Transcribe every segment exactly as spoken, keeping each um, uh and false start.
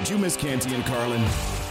Don't you miss Canty and Carlin?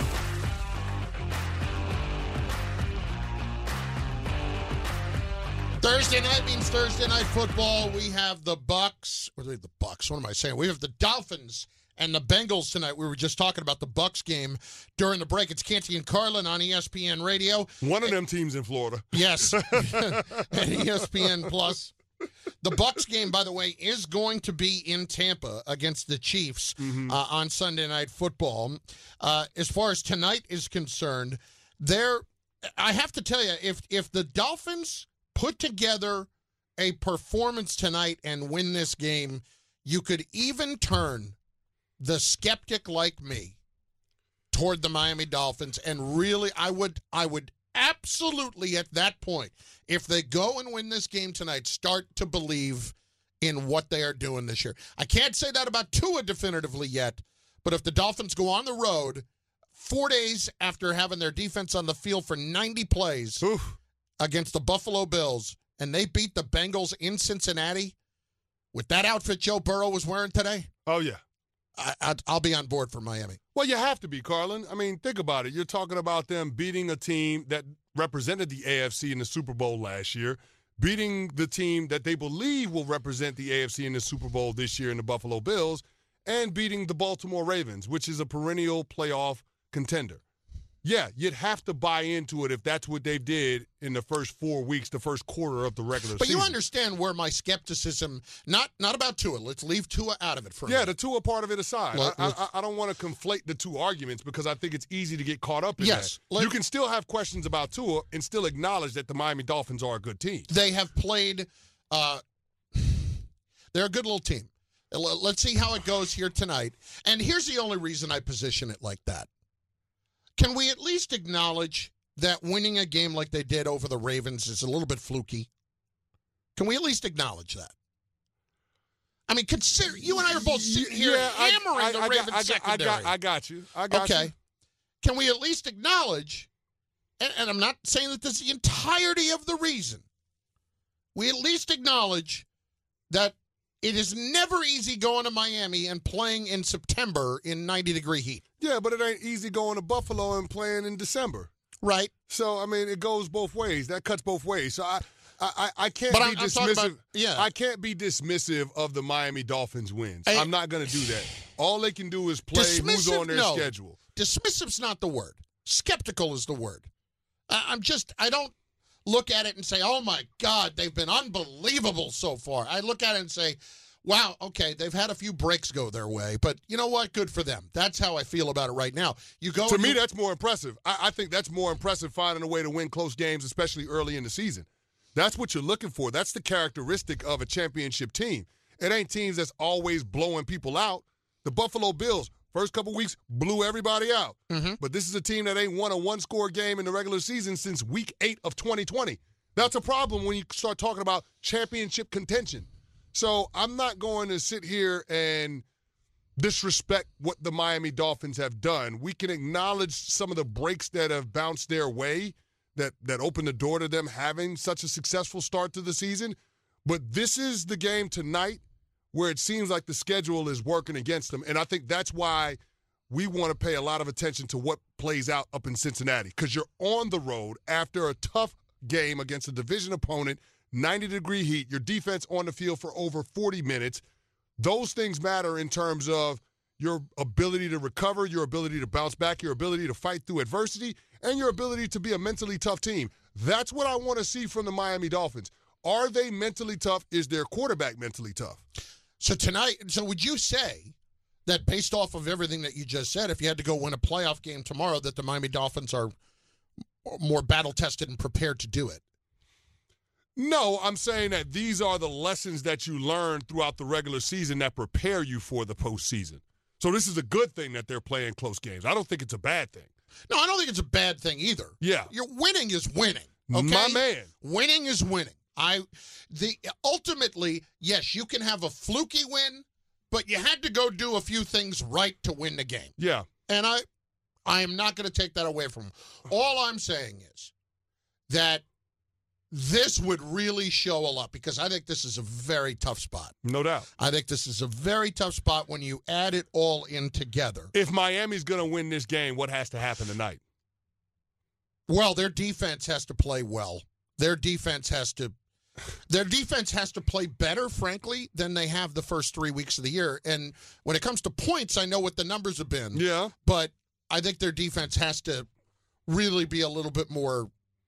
Thursday night means Thursday night football. We have the Bucks. Or the Bucks. What am I saying? We have the Dolphins and the Bengals tonight. We were just talking about the Bucks game during the break. It's Canty and Carlin on E S P N Radio. One of them teams in Florida. Yes. And E S P N Plus. The Bucks game, by the way, is going to be in Tampa against the Chiefs mm-hmm. uh, on Sunday Night Football. Uh, as far as tonight is concerned, there, I have to tell you, if if the Dolphins put together a performance tonight and win this game, you could even turn the skeptic like me toward the Miami Dolphins, and really, I would, I would absolutely at that point, if they go and win this game tonight, start to believe in what they are doing this year. I can't say that about Tua definitively yet, but if the Dolphins go on the road four days after having their defense on the field for ninety plays Oof. against the Buffalo Bills, and they beat the Bengals in Cincinnati with that outfit Joe Burrow was wearing today, oh, yeah. I, I, I'll be on board for Miami. Well, you have to be, Carlin. I mean, think about it. You're talking about them beating a team that represented the A F C in the Super Bowl last year, beating the team that they believe will represent the A F C in the Super Bowl this year in the Buffalo Bills, and beating the Baltimore Ravens, which is a perennial playoff contender. Yeah, you'd have to buy into it if that's what they did in the first four weeks, the first quarter of the regular but season. But you understand where my skepticism, not not about Tua. Let's leave Tua out of it for a Yeah, minute. the Tua part of it aside. Let, I, I, I don't want to conflate the two arguments because I think it's easy to get caught up in yes, that. let, you can still have questions about Tua and still acknowledge that the Miami Dolphins are a good team. They have played uh, – they're a good little team. Let's see how it goes here tonight. And here's the only reason I position it like that. Can we at least acknowledge that winning a game like they did over the Ravens is a little bit fluky? Can we at least acknowledge that? I mean, consider you and I are both sitting here yeah, hammering I, I, the I Ravens got, I secondary. got, I got, I got you. I got okay. you. Can we at least acknowledge, and, and I'm not saying that this is the entirety of the reason, we at least acknowledge that it is never easy going to Miami and playing in September in ninety-degree heat. Yeah, but it ain't easy going to Buffalo and playing in December. Right. So, I mean, it goes both ways. That cuts both ways. So, I I, I can't but be I'm, dismissive. I'm about, yeah. I can't be dismissive of the Miami Dolphins wins. I, I'm not going to do that. All they can do is play who's on their no. schedule. Dismissive's not the word. Skeptical is the word. I, I'm just, I don't look at it and say, oh, my God, they've been unbelievable so far. I look at it and say, wow, okay, they've had a few breaks go their way, but you know what? Good for them. That's how I feel about it right now. You go To me, you, that's more impressive. I, I think that's more impressive finding a way to win close games, especially early in the season. That's what you're looking for. That's the characteristic of a championship team. It ain't teams that's always blowing people out. The Buffalo Bills, first couple weeks, blew everybody out. Mm-hmm. But this is a team that ain't won a one-score game in the regular season since week eight of twenty twenty. That's a problem when you start talking about championship contention. So I'm not going to sit here and disrespect what the Miami Dolphins have done. We can acknowledge some of the breaks that have bounced their way that, that opened the door to them having such a successful start to the season. But this is the game tonight where it seems like the schedule is working against them. And I think that's why we want to pay a lot of attention to what plays out up in Cincinnati, because you're on the road after a tough game against a division opponent, ninety-degree heat, your defense on the field for over forty minutes. Those things matter in terms of your ability to recover, your ability to bounce back, your ability to fight through adversity, and your ability to be a mentally tough team. That's what I want to see from the Miami Dolphins. Are they mentally tough? Is their quarterback mentally tough? So tonight, so would you say that based off of everything that you just said, if you had to go win a playoff game tomorrow, that the Miami Dolphins are more battle-tested and prepared to do it? No, I'm saying that these are the lessons that you learn throughout the regular season that prepare you for the postseason. So this is a good thing that they're playing close games. I don't think it's a bad thing. No, I don't think it's a bad thing either. Yeah. You're winning is winning. Okay? My man. Winning is winning. I the ultimately, yes, you can have a fluky win, but you had to go do a few things right to win the game. Yeah. And I I am not going to take that away from them. All I'm saying is that this would really show a lot because I think this is a very tough spot. No doubt. I think this is a very tough spot when you add it all in together. If Miami's going to win this game, what has to happen tonight? Well, their defense has to play well. Their defense has to their defense has to play better, frankly, than they have the first three weeks of the year. And when it comes to points, I know what the numbers have been. Yeah. But I think their defense has to really be a little bit more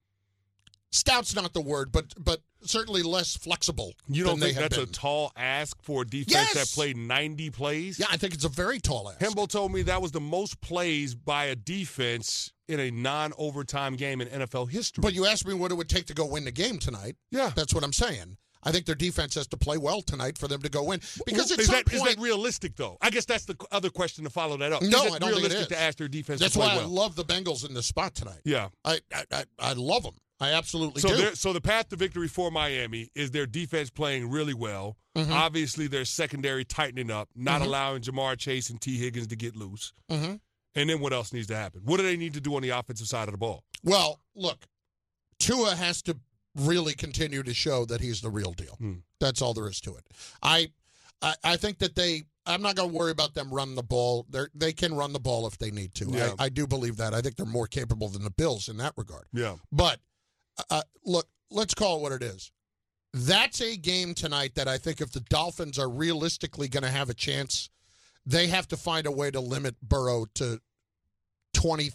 stout's not the word, but but certainly less flexible. You don't than think they have that's been. a tall ask for a defense Yes! that played ninety plays? Yeah, I think it's a very tall ask. Hembo told me that was the most plays by a defense in a non-overtime game in N F L history. But you asked me what it would take to go win the game tonight. Yeah. That's what I'm saying. I think their defense has to play well tonight for them to go win. Because at is some that, point, is that realistic, though? I guess that's the other question to follow that up. No, is it I don't think it realistic is. to ask their defense that's to play why well? I love the Bengals in this spot tonight. Yeah. I I, I, I love them. I absolutely So, do. there- so the path to victory for Miami is their defense playing really well. Mhm. Obviously, their secondary tightening up, not Mhm. allowing Jamar Chase and T. Higgins to get loose. Mm-hmm. And then what else needs to happen? What do they need to do on the offensive side of the ball? Well, look, Tua has to really continue to show that he's the real deal. Hmm. That's all there is to it. I, I, I think that they. I'm not going to worry about them running the ball. They they can run the ball if they need to. Yeah. I, I do believe that. I think they're more capable than the Bills in that regard. Yeah. But uh, look, let's call it what it is. That's a game tonight that I think if the Dolphins are realistically going to have a chance, they have to find a way to limit Burrow to twenty.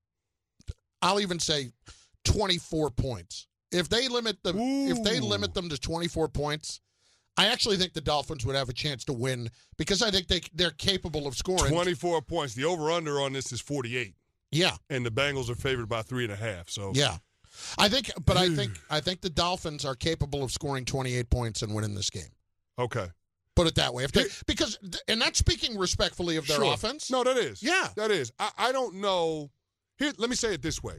I'll even say twenty-four points. If they limit them, Ooh. if they limit them to twenty-four points, I actually think the Dolphins would have a chance to win because I think they they're capable of scoring. twenty-four points. The over-under on this is forty-eight. Yeah, And the Bengals are favored by three and a half. So yeah. I think, but I think I think the Dolphins are capable of scoring twenty-eight points and winning this game. Okay. Put it that way. If they, because, and that's speaking respectfully of their Sure. offense. No, that is. Yeah. That is. I, I don't know. Here, let me say it this way.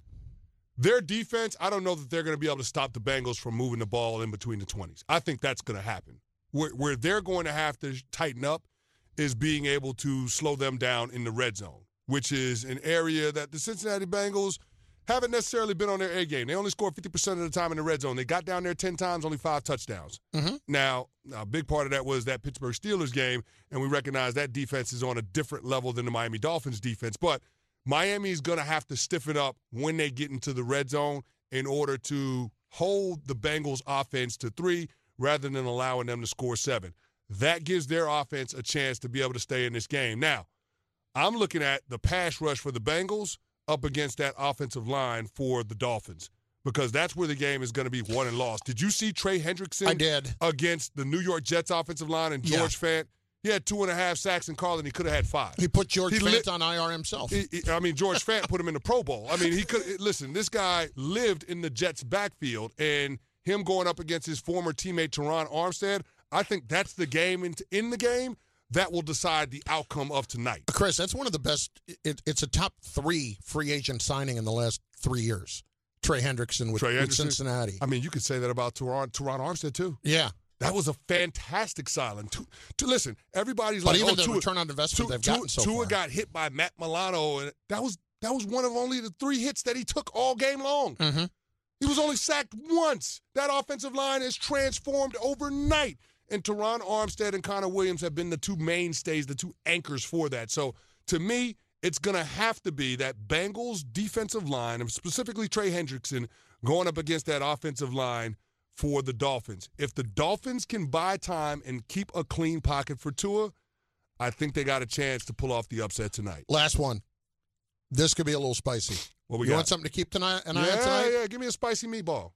Their defense, I don't know that they're going to be able to stop the Bengals from moving the ball in between the twenties. I think that's going to happen. Where, where they're going to have to tighten up is being able to slow them down in the red zone, which is an area that the Cincinnati Bengals haven't necessarily been on their A game. They only scored fifty percent of the time in the red zone. They got down there ten times, only five touchdowns. Mm-hmm. Now, a big part of that was that Pittsburgh Steelers game, and we recognize that defense is on a different level than the Miami Dolphins defense. But Miami is going to have to stiffen up when they get into the red zone in order to hold the Bengals offense to three rather than allowing them to score seven. That gives their offense a chance to be able to stay in this game. Now, I'm looking at the pass rush for the Bengals up against that offensive line for the Dolphins because that's where the game is going to be won and lost. Did you see Trey Hendrickson I did. against the New York Jets offensive line and George Yeah. Fant? He had two and a half sacks in Carlin. He could have had five. He put George He Fant lit- on I R himself. He- he- I mean, George Fant put him in the Pro Bowl. I mean, he could listen. This guy lived in the Jets' backfield, and him going up against his former teammate Teron Armstead. I think that's the game in, in the game that will decide the outcome of tonight. Chris, that's one of the best. It, it's a top three free agent signing in the last three years. Trey Hendrickson with, Trey with Hendrickson? Cincinnati. I mean, you could say that about Teron, Teron Armstead too. Yeah. That was a fantastic signing. To, to listen, everybody's But like, even oh, the Tua, return on investment Tua, they've gotten so Tua far. got hit by Matt Milano, and that was that was one of only the three hits that he took all game long. Mm-hmm. He was only sacked once. That offensive line is transformed overnight. And Teron Armstead and Connor Williams have been the two mainstays, the two anchors for that. So, to me, it's going to have to be that Bengals defensive line, and specifically Trey Hendrickson, going up against that offensive line for the Dolphins. If the Dolphins can buy time and keep a clean pocket for Tua, I think they got a chance to pull off the upset tonight. Last one. This could be a little spicy. What we you got? want something to keep tonight? An eye on yeah, tonight? yeah. Give me a spicy meatball.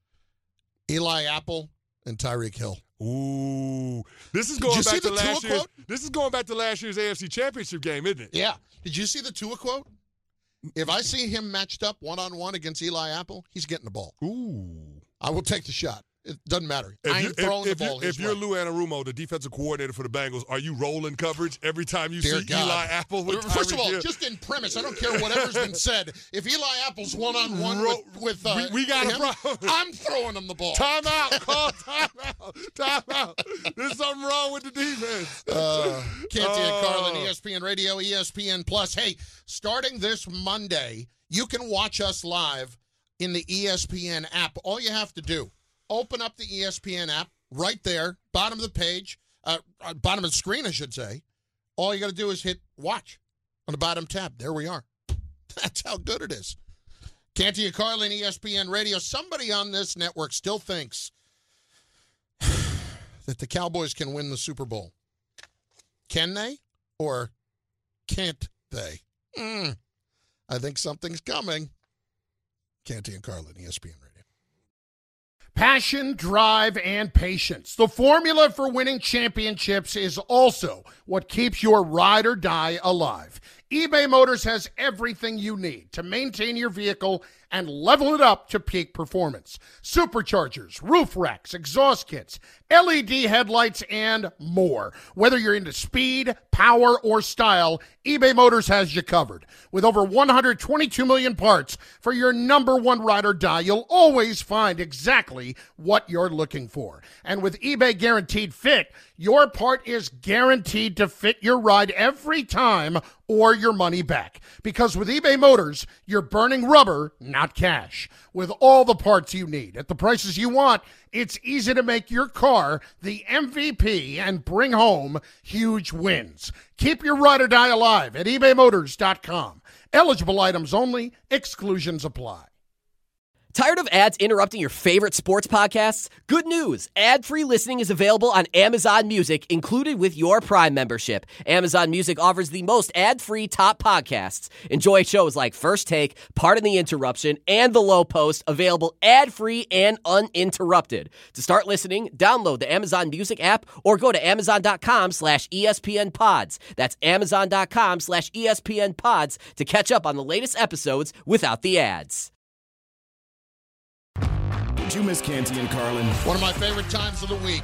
Eli Apple and Tyreek Hill. Ooh, this is Did going you back see to the last Tua year's. quote? This is going back to last year's A F C Championship game, isn't it? Yeah. Did you see the Tua quote? If I see him matched up one-on-one against Eli Apple, he's getting the ball. Ooh. I will take the shot. It doesn't matter. If I you- ain't throwing if, the if ball you, his If you're way. Lou Anarumo, the defensive coordinator for the Bengals, are you rolling coverage every time you Dear see God. Eli Apple with First of Tyreek all, Hill? just in premise, I don't care whatever's been said. If Eli Apple's one-on-one Ro- with, with uh, we- we got a him, problem. I'm throwing him the ball. Time out. Call time out. Time out. There's something wrong with the defense. Uh, Canty and Carlin, Oh. E S P N Radio, E S P N Plus. Hey, starting this Monday, you can watch us live in the E S P N app. All you have to do, open up the E S P N app right there, bottom of the page, uh, bottom of the screen, I should say. All you got to do is hit watch on the bottom tab. There we are. That's how good it is. Canty and Carlin, E S P N Radio. Somebody on this network still thinks that the Cowboys can win the Super Bowl. Can they or can't they? Mm, I think something's coming. Canty and Carlin, E S P N Radio. Passion, drive, and patience. The formula for winning championships is also what keeps your ride or die alive. eBay Motors has everything you need to maintain your vehicle and level it up to peak performance. Superchargers, roof racks, exhaust kits, L E D headlights, and more. Whether you're into speed, power, or style, eBay Motors has you covered. With over one hundred twenty-two million parts for your number one ride or die, you'll always find exactly what you're looking for. And with eBay Guaranteed Fit, your part is guaranteed to fit your ride every time or your money back. Because with eBay Motors, you're burning rubber, not cash. With all the parts you need at the prices you want, it's easy to make your car the M V P and bring home huge wins. Keep your ride or die alive at ebay motors dot com. Eligible items only. Exclusions apply. Tired of ads interrupting your favorite sports podcasts? Good news! Ad-free listening is available on Amazon Music, included with your Prime membership. Amazon Music offers the most ad-free top podcasts. Enjoy shows like First Take, Pardon the Interruption, and The Low Post, available ad-free and uninterrupted. To start listening, download the Amazon Music app or go to amazon.com slash ESPN pods. That's amazon.com slash ESPN pods to catch up on the latest episodes without the ads. Did you miss Canty and Carlin? One of my favorite times of the week.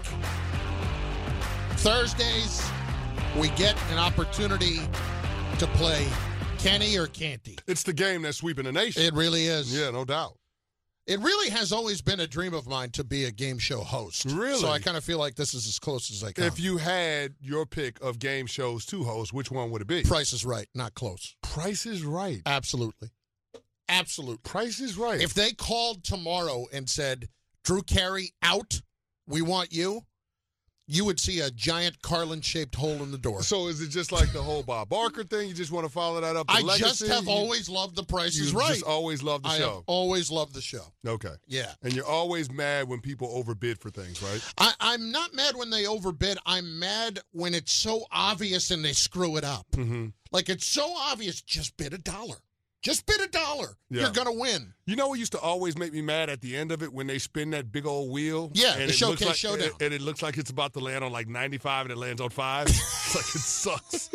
Thursdays, we get an opportunity to play Kenny or Canty. It's the game that's sweeping the nation. It really is. Yeah, no doubt. It really has always been a dream of mine to be a game show host. Really? So I kind of feel like this is as close as I can. If you had your pick of game shows to host, which one would it be? Price is Right, not close. Price is Right. Absolutely. Absolutely. Price is Right. If they called tomorrow and said, Drew Carey out, we want you, you would see a giant Carlin-shaped hole in the door. So is it just like the whole Bob Barker thing? You just want to follow that up? The I legacy? just have you, always loved The Price you is Right. just always loved the I show. have always loved the show. Okay. Yeah. And you're always mad when people overbid for things, right? I, I'm not mad when they overbid. I'm mad when it's so obvious and they screw it up. Mm-hmm. Like, it's so obvious, just bid a dollar. Just bid a dollar. Yeah. You're going to win. You know what used to always make me mad at the end of it when they spin that big old wheel? Yeah, and the it looks Showcase like, Showdown. And, and it looks like it's about to land on like ninety-five and it lands on five. It's like it sucks.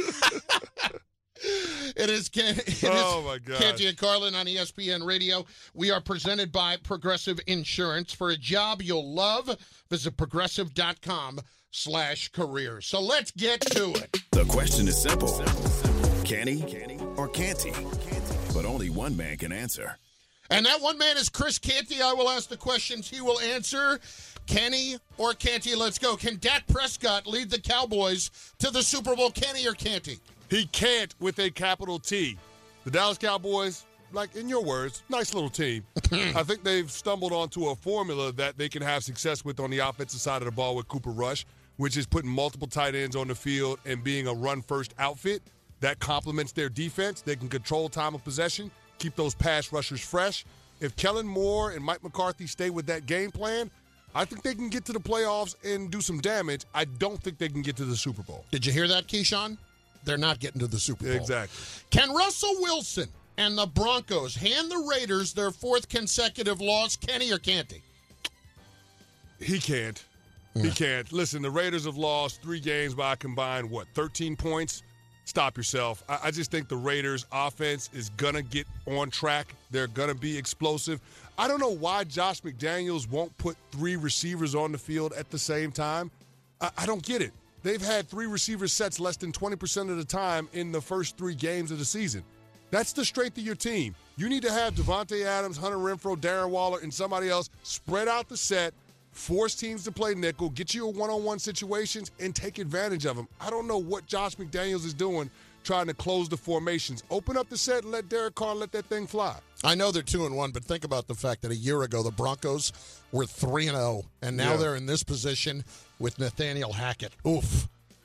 It is, it Oh, is my God. Canty and Carlin on E S P N Radio. We are presented by Progressive Insurance. For a job you'll love, visit progressive.com slash career. So let's get to it. The question is simple. Canty or Canty? But only one man can answer. And that one man is Chris Canty. I will ask the questions. He will answer. Kenny or Canty? Let's go. Can Dak Prescott lead the Cowboys to the Super Bowl? Kenny or Canty? He can't with a capital T. The Dallas Cowboys, like in your words, nice little team. I think they've stumbled onto a formula that they can have success with on the offensive side of the ball with Cooper Rush, which is putting multiple tight ends on the field and being a run-first outfit. That complements their defense. They can control time of possession, keep those pass rushers fresh. If Kellen Moore and Mike McCarthy stay with that game plan, I think they can get to the playoffs and do some damage. I don't think they can get to the Super Bowl. Did you hear that, Keyshawn? They're not getting to the Super Bowl. Exactly. Can Russell Wilson and the Broncos hand the Raiders their fourth consecutive loss? Kenny or Canty? He can't. He can't. Listen, the Raiders have lost three games by a combined, what, thirteen points? Stop yourself. I, I just think the Raiders' offense is going to get on track. They're going to be explosive. I don't know why Josh McDaniels won't put three receivers on the field at the same time. I, I don't get it. They've had three receiver sets less than twenty percent of the time in the first three games of the season. That's the strength of your team. You need to have Devontae Adams, Hunter Renfrow, Darren Waller, and somebody else spread out the set, force teams to play nickel, get you a one-on-one situations, and take advantage of them. I don't know what Josh McDaniels is doing trying to close the formations. Open up the set and let Derek Carr let that thing fly. I know they're two and one, but think about the fact that a year ago the Broncos were three and zero, and now Yeah. they're in this position with Nathaniel Hackett. Oof.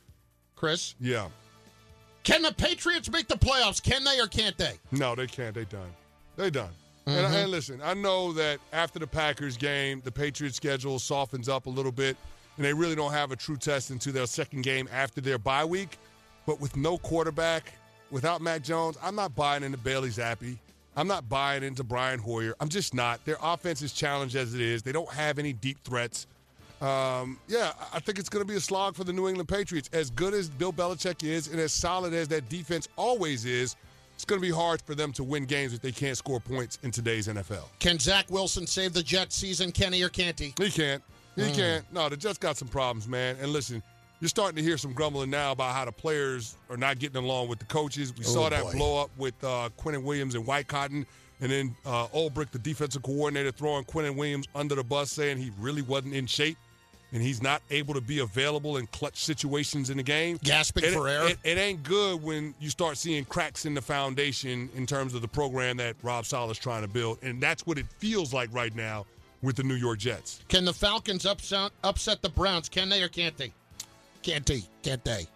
Chris, Yeah. can the Patriots make the playoffs? Can they or can't they? No, they can't. They done. They done. And, and listen, I know that after the Packers game, the Patriots schedule softens up a little bit, and they really don't have a true test into their second game after their bye week. But with no quarterback, without Mac Jones, I'm not buying into Bailey Zappi. I'm not buying into Brian Hoyer. I'm just not. Their offense is challenged as it is. They don't have any deep threats. Um, yeah, I think it's going to be a slog for the New England Patriots. As good as Bill Belichick is and as solid as that defense always is, it's going to be hard for them to win games if they can't score points in today's N F L. Can Zach Wilson save the Jets season, Kenny, or can't he? He can't. He can't. No, the Jets got some problems, man. And listen, you're starting to hear some grumbling now about how the players are not getting along with the coaches. We Oh, saw that boy. blow up with uh, Quinnen Williams and White Cotton. And then uh, Ulbrich, the defensive coordinator, throwing Quinnen Williams under the bus, saying he really wasn't in shape and he's not able to be available in clutch situations in the game. Gasping it, for air. It, it ain't good when you start seeing cracks in the foundation in terms of the program that Rob Saleh's trying to build. And that's what it feels like right now with the New York Jets. Can the Falcons upset, upset the Browns? Can they or can't they? Can't they? Can't they?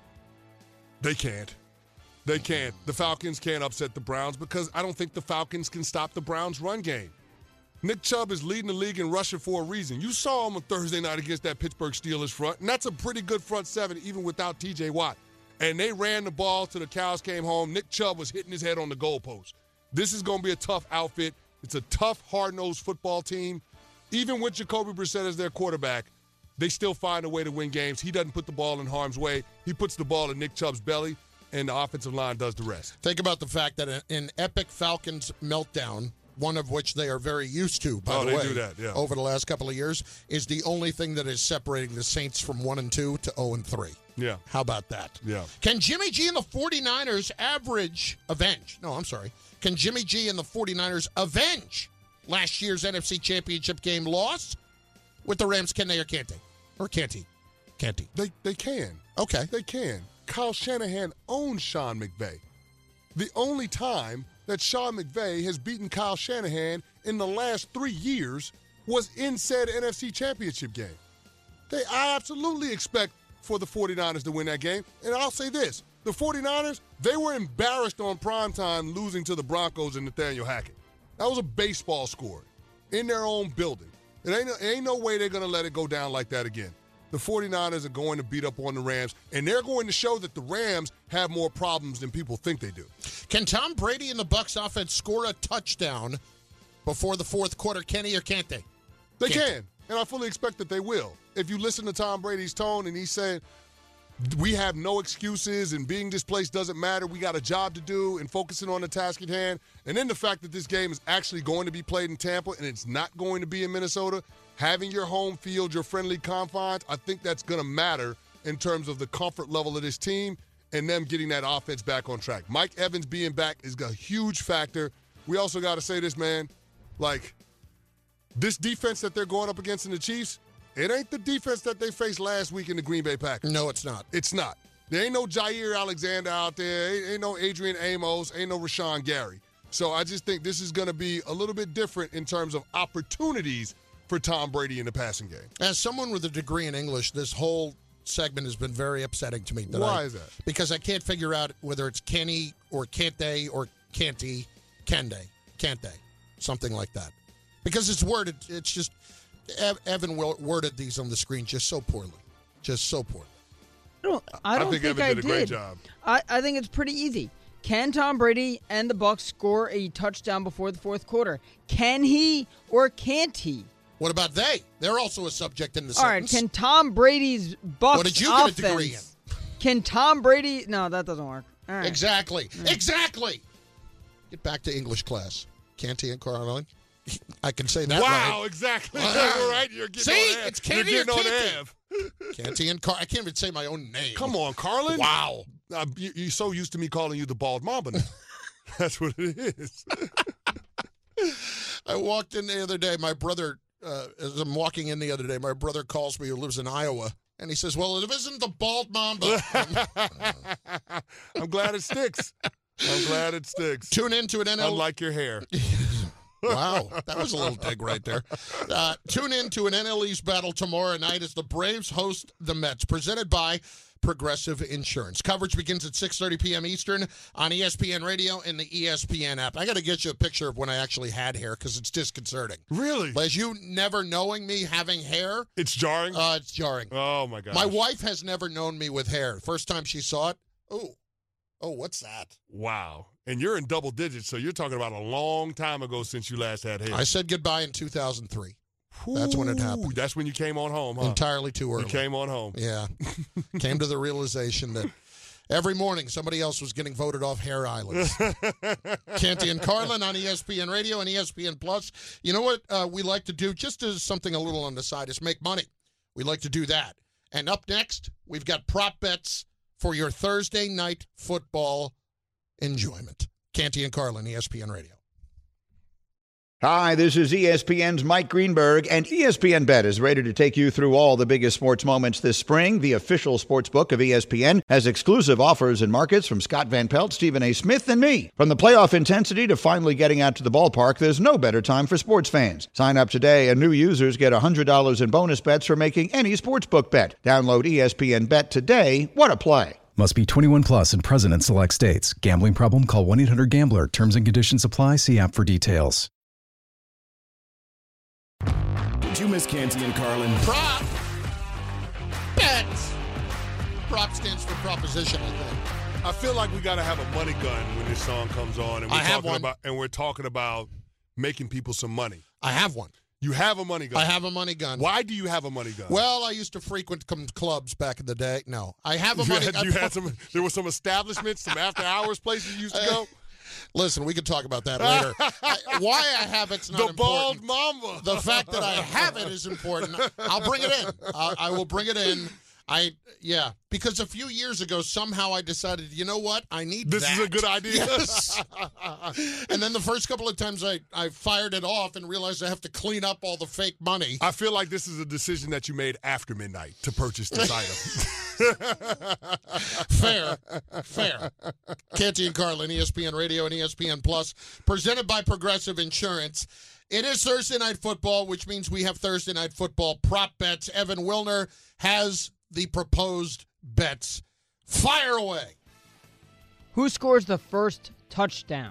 They can't. They can't. The Falcons can't upset the Browns because I don't think the Falcons can stop the Browns' run game. Nick Chubb is leading the league in rushing for a reason. You saw him on Thursday night against that Pittsburgh Steelers front, and that's a pretty good front seven even without T J Watt. And they ran the ball till the cows came home. Nick Chubb was hitting his head on the goalpost. This is going to be a tough outfit. It's a tough, hard-nosed football team. Even with Jacoby Brissett as their quarterback, they still find a way to win games. He doesn't put the ball in harm's way. He puts the ball in Nick Chubb's belly, and the offensive line does the rest. Think about the fact that an, an epic Falcons meltdown, one of which they are very used to, by Oh, the they way, do that, yeah. over the last couple of years, is the only thing that is separating the Saints from one and two to oh and three. Yeah. How about that? Yeah. Can Jimmy G and the 49ers average, avenge, no, I'm sorry. Can Jimmy G and the 49ers avenge last year's N F C Championship game loss with the Rams? Can they or can't they? Or can't he? Can't he? They they can. Okay. They can. Kyle Shanahan owns Sean McVay. The only time that Sean McVay has beaten Kyle Shanahan in the last three years was in said N F C Championship game. They, I absolutely expect for the 49ers to win that game. And I'll say this. The 49ers, they were embarrassed on primetime losing to the Broncos and Nathaniel Hackett. That was a baseball score in their own building. It ain't, it ain't no way they're going to let it go down like that again. The 49ers are going to beat up on the Rams, and they're going to show that the Rams have more problems than people think they do. Can Tom Brady and the Bucs offense score a touchdown before the fourth quarter, Kenny, or can't they? They Can't can, and I fully expect that they will. If you listen to Tom Brady's tone and he's saying, we have no excuses and being displaced doesn't matter, we got a job to do and focusing on the task at hand, and then the fact that this game is actually going to be played in Tampa and it's not going to be in Minnesota, having your home field, your friendly confines, I think that's going to matter in terms of the comfort level of this team and them getting that offense back on track. Mike Evans being back is a huge factor. We also got to say this, man, like, this defense that they're going up against in the Chiefs, it ain't the defense that they faced last week in the Green Bay Packers. No, it's not. It's not. There ain't no Jair Alexander out there. Ain't, ain't no Adrian Amos. Ain't no Rashawn Gary. So I just think this is going to be a little bit different in terms of opportunities for Tom Brady in the passing game. As someone with a degree in English, this whole segment has been very upsetting to me. That Why I, is that? Because I can't figure out whether it's Kenny or can't they or can't he, can they, can't they, something like that. Because it's worded, it's just, Evan worded these on the screen just so poorly, just so poorly. I don't, I don't I think, think, Evan I did a great job. I, I think it's pretty easy. Can Tom Brady and the Bucs score a touchdown before the fourth quarter? Can he or can't he? What about they? They're also a subject in the All right, sentence. can Tom Brady's Bucs What did you offense, get a degree in? Can Tom Brady... No, that doesn't work. All right. Exactly. Exactly. Get back to English class. Canty and Caroline. I can say that Wow, right. exactly. Wow. You're right. You're getting See? on Av. It's Canty You're or getting on Canty. Av. Canty and Car. I can't even say my own name. Come on, Carlin. Wow. Uh, you, you're so used to me calling you the bald mamba now. That's what it is. I walked in the other day. My brother, uh, as I'm walking in the other day, my brother calls me, who lives in Iowa, And he says, well, it isn't the bald mamba. I'm glad it sticks. I'm glad it sticks. Tune in to an N L... Unlike your hair. Wow, that was a little dig right there. Uh, tune in to an N L East battle tomorrow night as the Braves host the Mets, presented by Progressive Insurance. Coverage begins at six thirty p.m. Eastern on E S P N Radio and the E S P N app. I got to get you a picture of when I actually had hair because it's disconcerting. Really? As you never knowing me having hair. It's jarring? Uh, it's jarring. Oh, my gosh. My wife has never known me with hair. First time she saw it, oh, oh, what's that? Wow. And you're in double digits, so you're talking about a long time ago since you last had hair. I said goodbye in two thousand three. That's when it happened. That's when you came on home, huh? Entirely too early. You came on home. Yeah. Came to the realization that every morning somebody else was getting voted off Hair Islands. Canty and Carlin on E S P N Radio and E S P N Plus. You know what uh, we like to do, just as something a little on the side, is make money. We like to do that. And up next, we've got prop bets for your Thursday night football enjoyment. Canty and Carlin, E S P N Radio. Hi, this is E S P N's Mike Greenberg, and E S P N Bet is ready to take you through all the biggest sports moments this spring. The official sports book of E S P N has exclusive offers and markets from Scott Van Pelt, Stephen A. Smith, and me. From the playoff intensity to finally getting out to the ballpark, there's no better time for sports fans. Sign up today, and new users get one hundred dollars in bonus bets for making any sportsbook bet. Download E S P N Bet today. What a play. Must be twenty-one plus and present in select states. Gambling problem? Call one eight hundred gambler. Terms and conditions apply. See app for details. Did you miss Canty and Carlin? Prop bets. Prop stands for proposition, I think. I feel like we got to have a money gun when this song comes on, and we're I have talking one. about and we're talking about making people some money. I have one. You have a money gun. I have a money gun. Why do you have a money gun? Well, I used to frequent some clubs back in the day. No, I have a you money had, gun. you had some. There were some establishments, some after hours places you used to go. Listen, we can talk about that later. I, why I have it's not the bald important. mamba. The fact that I have it is important. I'll bring it in. I, I will bring it in. I yeah, because a few years ago somehow I decided, you know what, I need This that. is a good idea. Yes. And then the first couple of times I, I fired it off and realized I have to clean up all the fake money. I feel like this is a decision that you made after midnight to purchase this item. Fair, fair. Canty and Carlin, E S P N Radio and E S P N Plus, presented by Progressive Insurance. It is Thursday Night Football, which means we have Thursday Night Football prop bets. Evan Wilner has the proposed bets. Fire away. Who scores the first touchdown?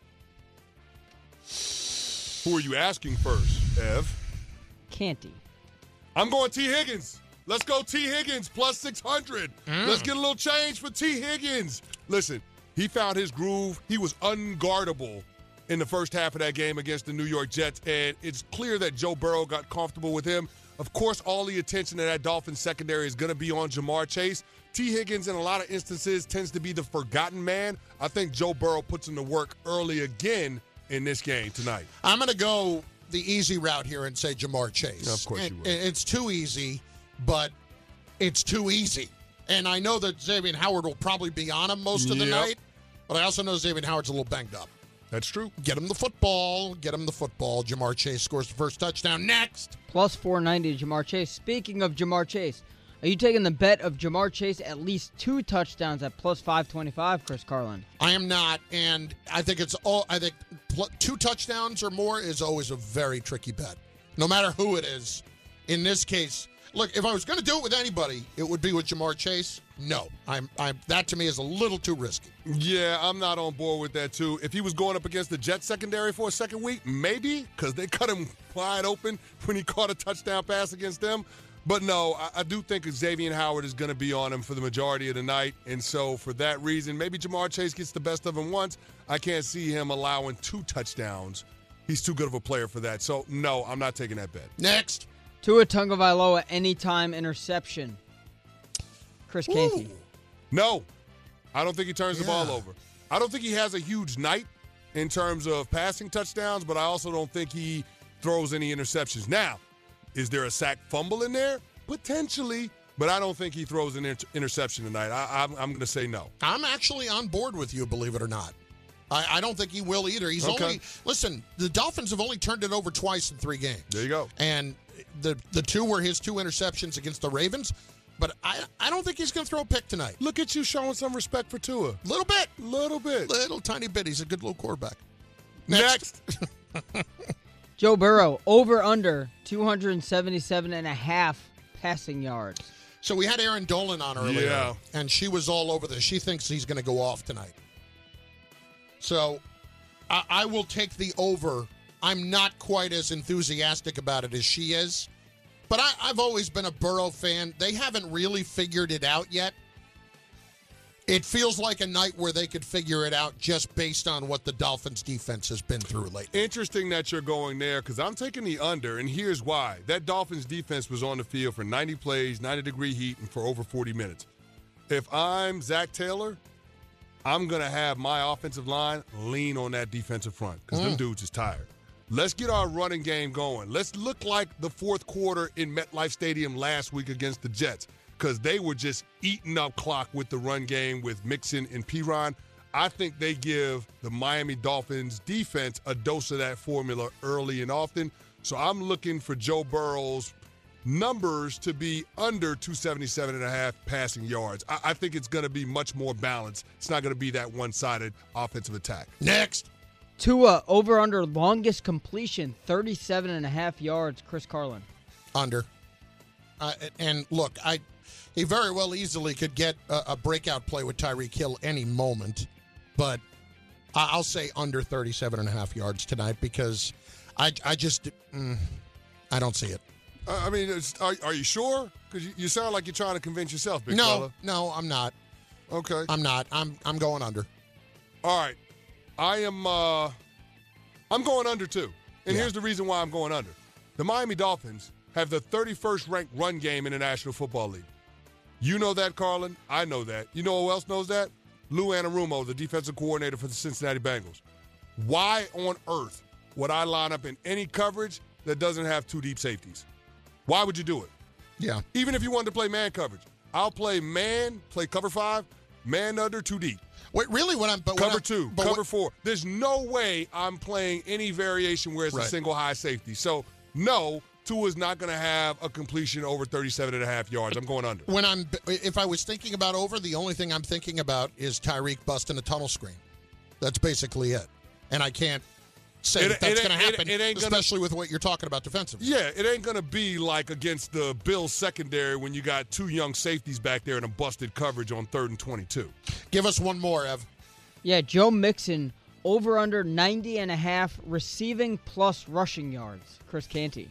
Who are you asking first, Ev? Canty. I'm going T. Higgins. Let's go T. Higgins, plus six hundred. Mm. Let's get a little change for T. Higgins. Listen, he found his groove. He was unguardable in the first half of that game against the New York Jets, and it's clear that Joe Burrow got comfortable with him. Of course, all the attention of that Dolphins secondary is going to be on Jamar Chase. T. Higgins, in a lot of instances, tends to be the forgotten man. I think Joe Burrow puts him to work early again in this game tonight. I'm going to go the easy route here and say Jamar Chase. Of course it, you will. It's too easy, but it's too easy. And I know that Xavier Howard will probably be on him most of the Yep. night, but I also know Xavier Howard's a little banged up. That's true. Get him the football. Get him the football. Jamar Chase scores the first touchdown. Next. Plus four ninety to Jamar Chase. Speaking of Jamar Chase, are you taking the bet of Jamar Chase at least two touchdowns at plus five twenty-five, Chris Carlin? I am not, and I think it's all. I think pl- two touchdowns or more is always a very tricky bet, no matter who it is. In this case, look, if I was going to do it with anybody, it would be with Jamar Chase. No, I'm. I'm. That to me is a little too risky. Yeah, I'm not on board with that, too. If he was going up against the Jets secondary for a second week, maybe, because they cut him wide open when he caught a touchdown pass against them. But no, I, I do think Xavier Howard is going to be on him for the majority of the night. And so for that reason, maybe Jamar Chase gets the best of him once. I can't see him allowing two touchdowns. He's too good of a player for that. So, no, I'm not taking that bet. Next. Tua Tagovailoa anytime interception. Chris Canty. No, I don't think he turns the Yeah. ball over. I don't think he has a huge night in terms of passing touchdowns, but I also don't think he throws any interceptions. Now, is there a sack fumble in there? Potentially, but I don't think he throws an inter- interception tonight. I, I'm, I'm going to say no. I'm actually on board with you, believe it or not. I, I don't think he will either. He's Okay. only listen. The Dolphins have only turned it over twice in three games. There you go. And the the two were his two interceptions against the Ravens. but I I don't think he's going to throw a pick tonight. Look at you showing some respect for Tua. Little bit. Little bit. Little tiny bit. He's a good little quarterback. Next. Next. Joe Burrow, over under two seventy-seven and a half passing yards. So we had Aaron Dolan on earlier, Yeah. and she was all over this. She thinks he's going to go off tonight. So I, I will take the over. I'm not quite as enthusiastic about it as she is, but I, I've always been a Burrow fan. They haven't really figured it out yet. It feels like a night where they could figure it out just based on what the Dolphins' defense has been through lately. Interesting that you're going there because I'm taking the under, and here's why. That Dolphins defense was on the field for ninety plays, ninety-degree heat, and for over forty minutes. If I'm Zach Taylor, I'm going to have my offensive line lean on that defensive front because Mm. them dudes is tired. Let's get our running game going. Let's look like the fourth quarter in MetLife Stadium last week against the Jets because they were just eating up clock with the run game with Mixon and Piron. I think they give the Miami Dolphins defense a dose of that formula early and often. So I'm looking for Joe Burrow's numbers to be under two seventy-seven and a half passing yards. I, I think it's going to be much more balanced. It's not going to be that one-sided offensive attack. Next. Tua, over under longest completion, thirty-seven and a half yards. Chris Carlin. Under. Uh, and look, I he very well easily could get a, a breakout play with Tyreek Hill any moment, but I- I'll say under thirty-seven and a half yards tonight because I I just mm, I don't see it. Uh, I mean, it's, are, are you sure? Because you, you sound like you're trying to convince yourself, big no, fella. no, I'm not. Okay. I'm not. I'm I'm going under. All right. I am uh I'm going under too. And Yeah. here's the reason why I'm going under. The Miami Dolphins have the thirty-first ranked run game in the National Football League. You know that, Carlin. I know that. You know who else knows that? Lou Anarumo, the defensive coordinator for the Cincinnati Bengals. Why on earth would I line up in any coverage that doesn't have two deep safeties? Why would you do it? Yeah. Even if you wanted to play man coverage. I'll play man, play cover five, man under, two deep. Wait, really? What I'm but what Cover I'm- two, but cover what- four. There's no way I'm playing any variation where it's Right. a single high safety. So, no, Tua's not going to have a completion over thirty-seven and a half yards. I'm going under. When I'm if I was thinking about over, the only thing I'm thinking about is Tyreek busting a tunnel screen. That's basically it, and I can't say It- that that's it going to ain't- it- happen, it ain't gonna- especially with what you're talking about defensively. Yeah, it ain't going to be like against the Bills secondary when you got two young safeties back there and a busted coverage on third and twenty-two. Give us one more, Ev. Yeah, Joe Mixon, over under ninety and a half receiving plus rushing yards. Chris Canty.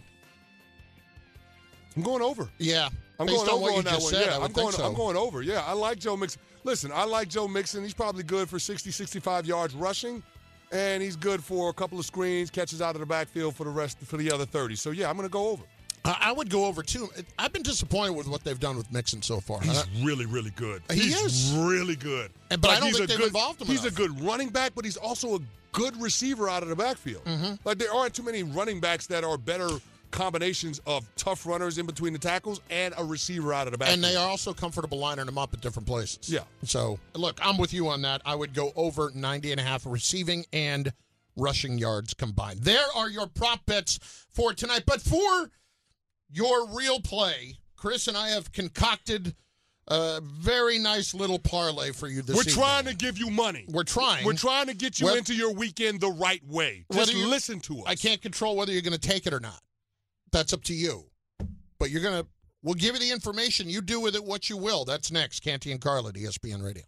I'm going over. Yeah, I'm based going on over what you on that just one. said, yeah, I would I'm going. think so. I'm going over. Yeah, I like Joe Mixon. Listen, I like Joe Mixon. He's probably good for sixty, sixty-five yards rushing, and he's good for a couple of screens, catches out of the backfield for the rest for the other thirty. So yeah, I'm going to go over. I I would go over too. I've been disappointed with what they've done with Mixon so far. He's Uh, really, really good. He he's is. really good. And- but I don't he's think a they've good, involved him He's enough. a good running back, but he's also a good receiver out of the backfield. Mm-hmm. Like there aren't too many running backs that are better combinations of tough runners in between the tackles and a receiver out of the backfield. and they are also comfortable lining them up at different places. Yeah. So, look, I'm with you on that. I would go over ninety and a half receiving and rushing yards combined. There are your prop bets for tonight. But for your real play, Chris and I have concocted a very nice little parlay for you this We're evening. trying to give you money. We're trying. We're trying to get you Well- into your weekend the right way. Just Whether you- listen to us. I can't control whether you're going to take it or not. That's up to you. But you're going to, we'll give you the information. You do with it what you will. That's next. Canty and Carlin, E S P N Radio.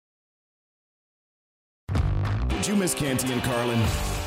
Did you miss Canty and Carlin?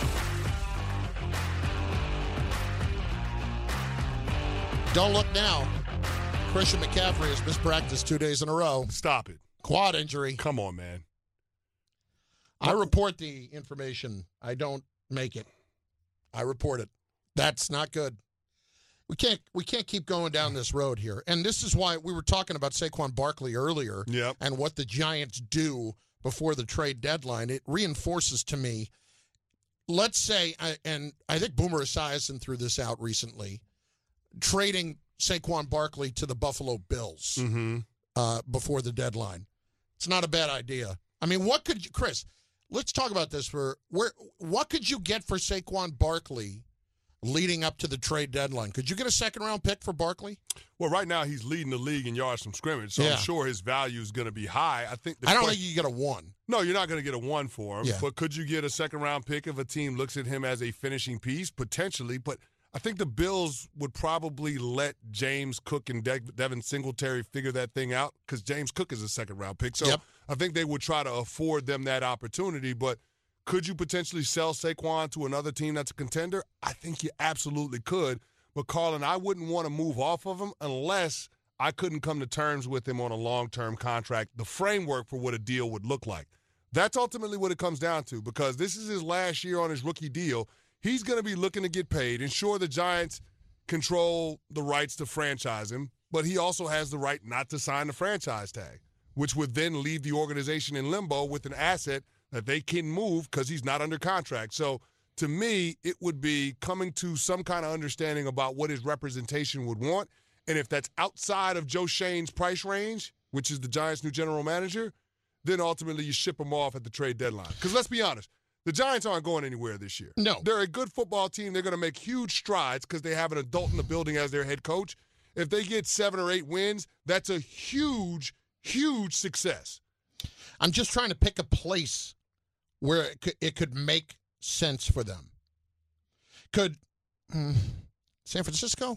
Don't look now. Christian McCaffrey has missed practice two days in a row. Stop it. Quad injury. Come on, man. I report the information. I don't make it. I report it. That's not good. We can't we can't keep going down this road here. And this is why we were talking about Saquon Barkley earlier Yep. and what the Giants do before the trade deadline. It reinforces to me, let's say, I- and I think Boomer Esiason threw this out recently, trading Saquon Barkley to the Buffalo Bills Mm-hmm. uh, before the deadline. It's not a bad idea. I mean, what could you, Chris? Let's talk about this for where. What could you get for Saquon Barkley leading up to the trade deadline. Could you get a second-round pick for Barkley? Well, right now he's leading the league in yards from scrimmage, so Yeah. I'm sure his value is going to be high. I think. The I don't question- think you get a one. No, you're not going to get a one for him. Yeah. But could you get a second-round pick if a team looks at him as a finishing piece? Potentially. But I think the Bills would probably let James Cook and De- Devin Singletary figure that thing out because James Cook is a second-round pick. So Yep. I think they would try to afford them that opportunity. But could you potentially sell Saquon to another team that's a contender? I think you absolutely could. But, Carlin, I wouldn't want to move off of him unless I couldn't come to terms with him on a long-term contract, the framework for what a deal would look like. That's ultimately what it comes down to because this is his last year on his rookie deal. He's going to be looking to get paid. And sure, the Giants control the rights to franchise him, but he also has the right not to sign the franchise tag, which would then leave the organization in limbo with an asset that they can move because he's not under contract. So to me, it would be coming to some kind of understanding about what his representation would want. And if that's outside of Joe Shane's price range, which is the Giants' new general manager, then ultimately you ship him off at the trade deadline. Because let's be honest, the Giants aren't going anywhere this year. No. They're a good football team. They're going to make huge strides because they have an adult in the building as their head coach. If they get seven or eight wins, that's a huge, huge success. I'm just trying to pick a place where it could, it could make sense for them. Could mm, San Francisco?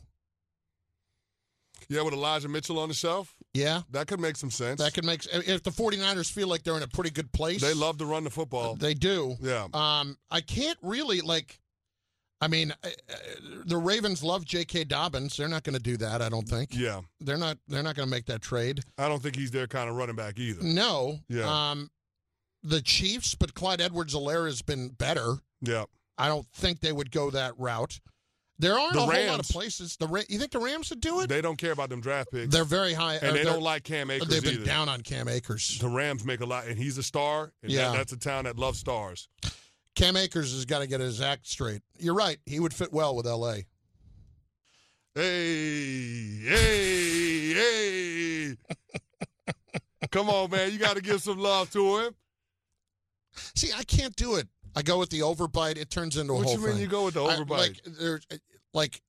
Yeah, with Elijah Mitchell on the shelf, Yeah. that could make some sense. That could make if the 49ers feel like they're in a pretty good place. They love to run the football. They do. Yeah. Um, I can't really like. I mean, uh, the Ravens love J K. Dobbins. They're not going to do that. I don't think. Yeah. They're not. They're not going to make that trade. I don't think he's their kind of running back either. No. Yeah. Um, the Chiefs, but Clyde Edwards-Helaire has been better. Yeah. I don't think they would go that route. There aren't The a whole lot of Rams. places. The Ra- you think the Rams would do it? They don't care about them draft picks. They're very high, and uh, they they're- don't like Cam Akers They've been either. down on Cam Akers. The Rams make a lot, and he's a star, and Yeah. that, that's a town that loves stars. Cam Akers has got to get his act straight. You're right. He would fit well with L A. Hey, hey, hey. Come on, man. You got to give some love to him. See, I can't do it. I go with the overbite. It turns into a What whole you mean thing. you go with the I- overbite? like, there's, like,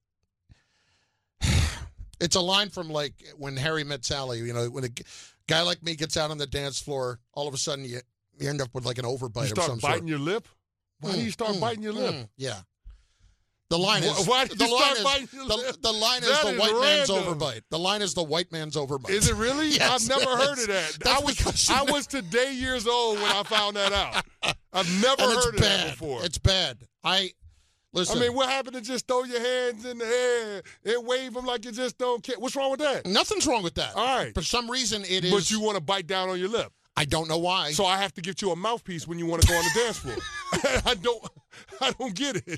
it's a line from, like, when Harry Met Sally. You know, when a g- guy like me gets out on the dance floor, all of a sudden you, you end up with, like, an overbite You of start some biting sort. your lip? Why do you start Mm, biting your lip? mm, yeah. The line is Why- why did the you line start is biting your the, lip? the line is That the is white man's random. overbite. The line is the white man's overbite. Is it really? Yes, I've never that's- heard of that. that's I was because I you- was today years old when I found that out. I've never and it's heard of bad. that before. It's bad. I listen. I mean, what happened to just throw your hands in the air and wave them like you just don't care? What's wrong with that? nothing's wrong with that. All right. For some reason, it is. But you want to bite down on your lip. I don't know why. So I have to get you a mouthpiece when you want to go on the dance floor. I don't I don't get it.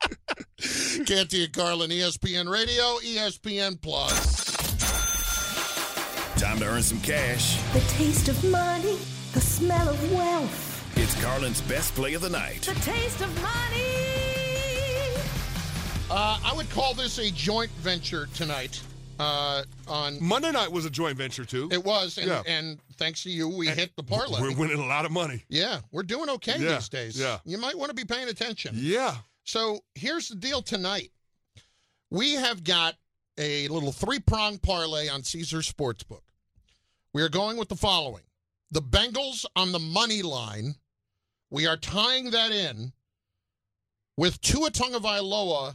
Canty and Carlin, E S P N Radio, E S P N Plus. Time to earn some cash. The taste of money, the smell of wealth. It's Carlin's best play of the night. The taste of money. Uh, I would call this a joint venture tonight. Uh, on Monday night was a joint venture too. it was, and, Yeah. and thanks to you, we hit the parlay. We're winning a lot of money. Yeah, we're doing okay Yeah, these days. yeah. You might want to be paying attention. Yeah. So here's the deal tonight. We have got a little three-prong parlay on Caesar Sportsbook. We are going with the following. The Bengals on the money line. We are tying that in with Tua Tagovailoa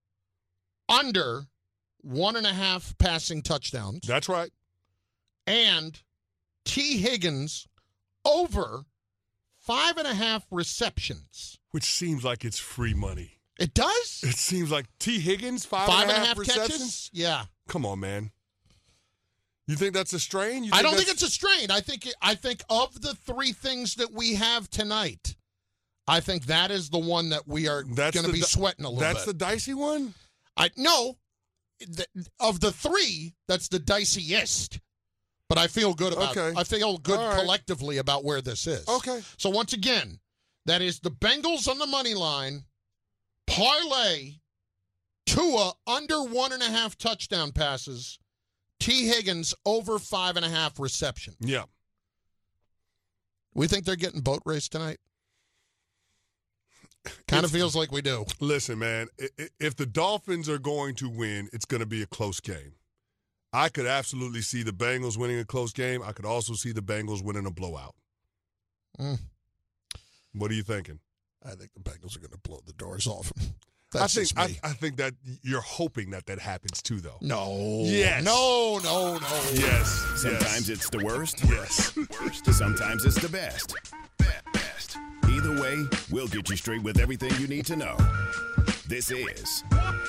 under one and a half passing touchdowns. That's right. And T. Higgins over five and a half receptions. Which seems like it's free money. It does? It seems like T. Higgins, five, Five and a half, catches? receptions? Yeah. Come on, man. You think that's a strain? You I don't think that's- it's a strain. I think I think of the three things that we have tonight, I think that is the one that we are going That's to the be di- sweating a little That's bit. the dicey one? I no, th- of the three, that's the diciest. But I feel good about Okay. I feel good All right. collectively about where this is. Okay. So once again, that is the Bengals on the money line, parlay, Tua under one and a half touchdown passes, T. Higgins over five and a half reception. Yeah. We think they're getting boat race tonight? Kind of feels like we do. Listen, man, if the Dolphins are going to win, it's going to be a close game. I could absolutely see the Bengals winning a close game. I could also see the Bengals winning a blowout. Mm. What are you thinking? I think the Bengals are going to blow the doors off them. That's I think I, I think that you're hoping that that happens too, though. No. Yes. No, no, no. Yes. Sometimes yes. it's the worst. Yes. Worst. Sometimes it's the best. Best. Either way, we'll get you straight with everything you need to know. This is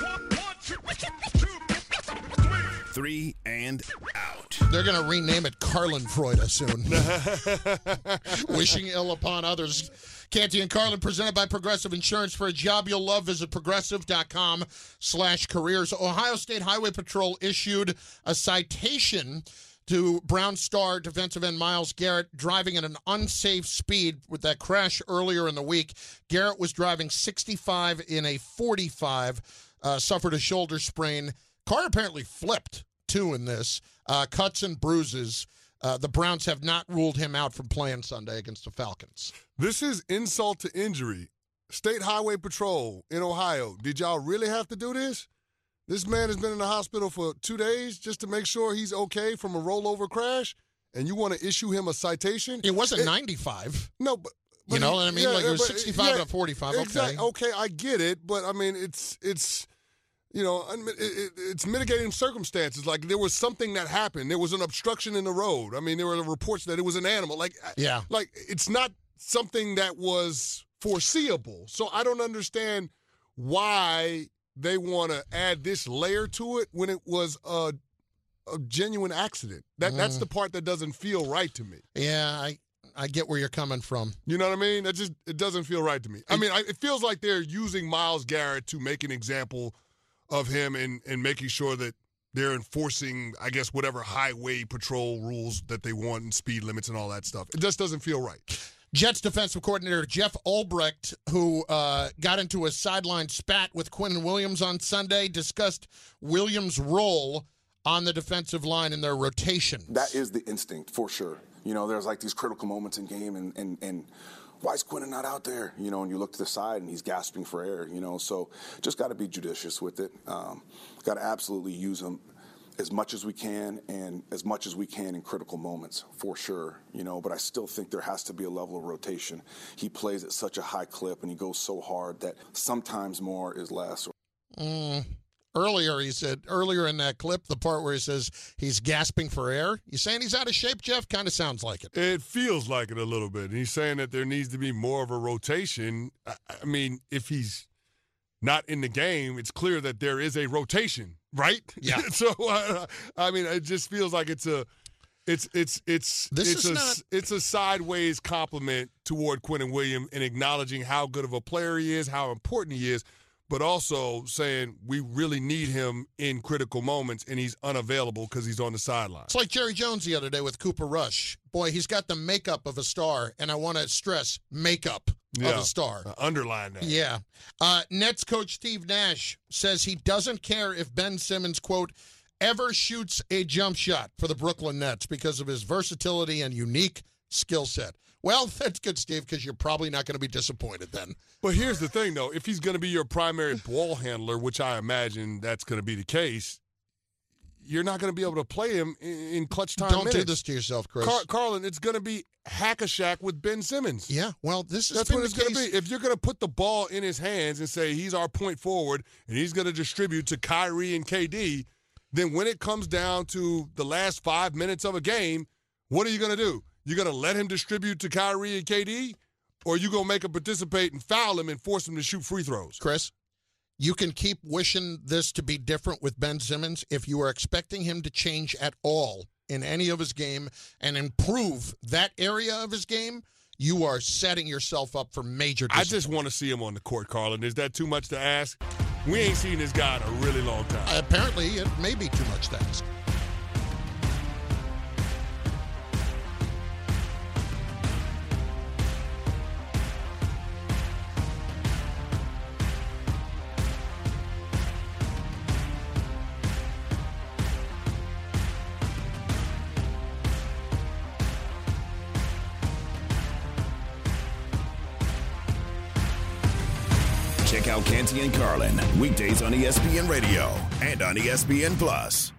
Three and Out. They're going to rename it Carlin Freude soon. Wishing ill upon others. Canty and Carlin, presented by Progressive Insurance. For a job you'll love, visit progressive.com slash careers. Ohio State Highway Patrol issued a citation to Brown Star defensive end Myles Garrett driving at an unsafe speed with that crash earlier in the week. Garrett was driving sixty-five in a forty-five, uh, suffered a shoulder sprain. Car apparently flipped, too, in this. Uh, cuts and bruises. Uh, the Browns have not ruled him out from playing Sunday against the Falcons. This is insult to injury. State Highway Patrol in Ohio, did y'all really have to do this? This man has been in the hospital for two days just to make sure he's okay from a rollover crash, and you want to issue him a citation? It wasn't it, ninety-five. No, but, but you know what I mean? Yeah, like it was but, sixty-five yeah, to forty-five. Exactly. Okay. Okay, I get it, but I mean, it's it's. You know, it's mitigating circumstances. Like there was something that happened. There was an obstruction in the road. I mean, there were reports that it was an animal. Like, yeah, like it's not something that was foreseeable. So I don't understand why they want to add this layer to it when it was a, a genuine accident. That mm. that's the part that doesn't feel right to me. Yeah, I. I get where you're coming from. You know what I mean? That just it doesn't feel right to me. I mean, I, it feels like they're using Myles Garrett to make an example of him and, and making sure that they're enforcing, I guess, whatever highway patrol rules that they want and speed limits and all that stuff. It just doesn't feel right. Jets defensive coordinator Jeff Ulbrich, who uh, got into a sideline spat with Quinnen Williams on Sunday, discussed Williams' role on the defensive line in their rotation. That is the instinct, for sure. You know, there's like these critical moments in game and, and, and why is Quinnen not out there? You know, and you look to the side and he's gasping for air, you know, so just got to be judicious with it. Um, got to absolutely use him as much as we can and as much as we can in critical moments, for sure, you know, but I still think there has to be a level of rotation. He plays at such a high clip and he goes so hard that sometimes more is less. Mm. Earlier, he said, earlier in that clip, the part where he says he's gasping for air. You saying he's out of shape, Jeff? Kind of sounds like it. It feels like it a little bit. And he's saying that there needs to be more of a rotation. I, I mean, if he's not in the game, it's clear that there is a rotation, right? Yeah. so, uh, I mean, it just feels like it's a it's it's it's this it's is a not... it's a sideways compliment toward Quinnen Williams in acknowledging how good of a player he is, how important he is, but also saying we really need him in critical moments, and he's unavailable because he's on the sideline. It's like Jerry Jones the other day with Cooper Rush. Boy, he's got the makeup of a star, and I want to stress makeup yeah, of a star. Uh, underline that. Yeah. Uh, Nets coach Steve Nash says he doesn't care if Ben Simmons, quote, ever shoots a jump shot for the Brooklyn Nets because of his versatility and unique skill set. Well, that's good, Steve, because you're probably not going to be disappointed then. But here's the thing, though. If he's going to be your primary ball handler, which I imagine that's going to be the case, you're not going to be able to play him in, in clutch time Don't minutes. do this to yourself, Chris. Car- Carlin, it's going to be hack-a-shack with Ben Simmons. Yeah, well, this is That's what it's going to be. If you're going to put the ball in his hands and say he's our point forward and he's going to distribute to Kyrie and K D, then when it comes down to the last five minutes of a game, what are you going to do? You're going to let him distribute to Kyrie and K D, or are you going to make him participate and foul him and force him to shoot free throws? Chris, you can keep wishing this to be different with Ben Simmons. If you are expecting him to change at all in any of his game and improve that area of his game, you are setting yourself up for major disappointment. I just want to see him on the court, Carlin. Is that too much to ask? We ain't seen this guy in a really long time. Uh, apparently, it may be too much to ask. Check out Canty and Carlin, weekdays on E S P N Radio and on E S P N Plus.